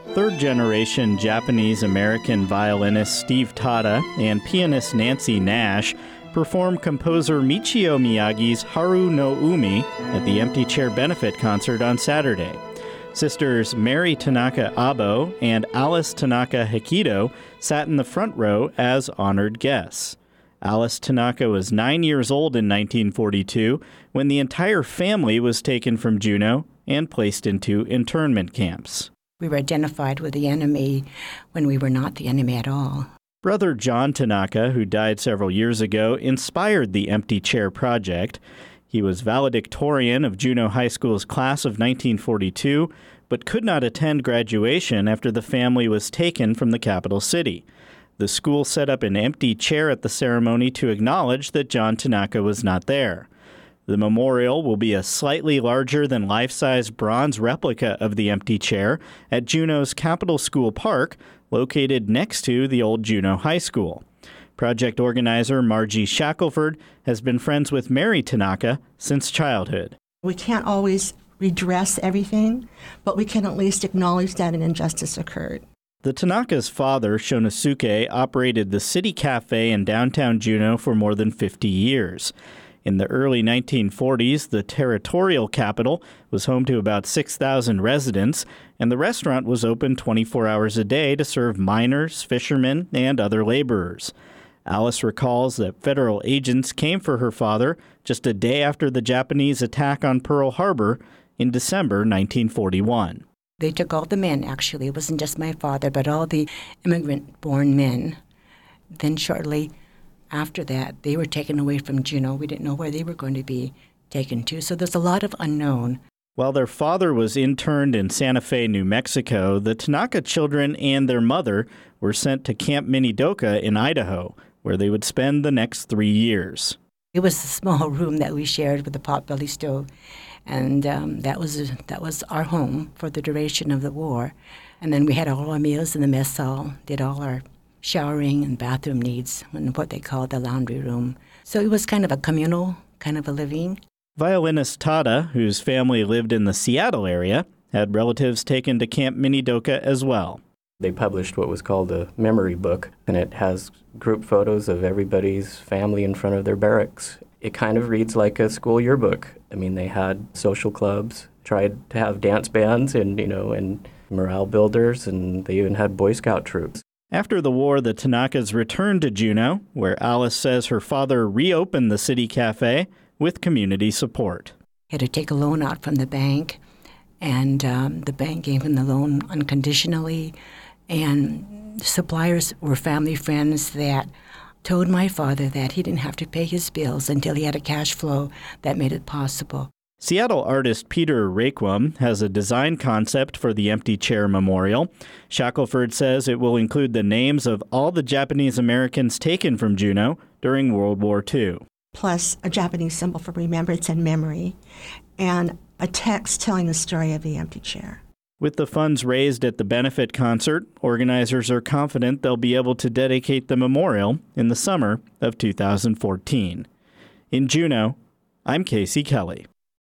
Third-generation Japanese-American violinist Steve Tada and pianist Nancy Nash perform composer Michio Miyagi's Haru no Umi at the Empty Chair benefit concert on Saturday. Sisters Mary Tanaka Abo and Alice Tanaka Hikido sat in the front row as honored guests. Alice Tanaka was 9 years old in 1942 when the entire family was taken from Juneau and placed into internment camps. We were identified with the enemy when we were not the enemy at all. Brother John Tanaka, who died several years ago, inspired the Empty Chair Project. He was valedictorian of Juneau High School's class of 1942, but could not attend graduation after the family was taken from the capital city. The school set up an empty chair at the ceremony to acknowledge that John Tanaka was not there. The memorial will be a slightly larger than life-size bronze replica of the empty chair at Juneau's Capitol School Park, located next to the old Juneau High School. Project organizer Margie Shackelford has been friends with Mary Tanaka since childhood. We can't always redress everything, but we can at least acknowledge that an injustice occurred. The Tanaka's father, Shonosuke, operated the City Cafe in downtown Juneau for more than 50 years. In the early 1940s, the territorial capital was home to about 6,000 residents, and the restaurant was open 24 hours a day to serve miners, fishermen, and other laborers. Alice recalls that federal agents came for her father just a day after the Japanese attack on Pearl Harbor in December 1941. They took all the men, actually. It wasn't just my father, but all the immigrant-born men. Then shortly after that, they were taken away from Juneau. We didn't know where they were going to be taken to, so there's a lot of unknown. While their father was interned in Santa Fe, New Mexico, the Tanaka children and their mother were sent to Camp Minidoka in Idaho, where they would spend the next 3 years. It was a small room that we shared with a potbelly stove, and that was our home for the duration of the war. And then we had all our meals in the mess hall, did all our showering and bathroom needs in what they called the laundry room. So it was kind of a communal kind of a living. Violinist Tada, whose family lived in the Seattle area, had relatives taken to Camp Minidoka as well. They published what was called a memory book, and it has group photos of everybody's family in front of their barracks. It kind of reads like a school yearbook. I mean, they had social clubs, tried to have dance bands and morale builders, and they even had Boy Scout troops. After the war, the Tanakas returned to Juneau, where Alice says her father reopened the City Cafe with community support. He had to take a loan out from the bank, and the bank gave him the loan unconditionally. And suppliers were family friends that told my father that he didn't have to pay his bills until he had a cash flow that made it possible. Seattle artist Peter Raquam has a design concept for the Empty Chair Memorial. Shackelford says it will include the names of all the Japanese Americans taken from Juneau during World War II. Plus a Japanese symbol for remembrance and memory, and a text telling the story of the empty chair. With the funds raised at the benefit concert, organizers are confident they'll be able to dedicate the memorial in the summer of 2014. In Juneau, I'm Casey Kelly.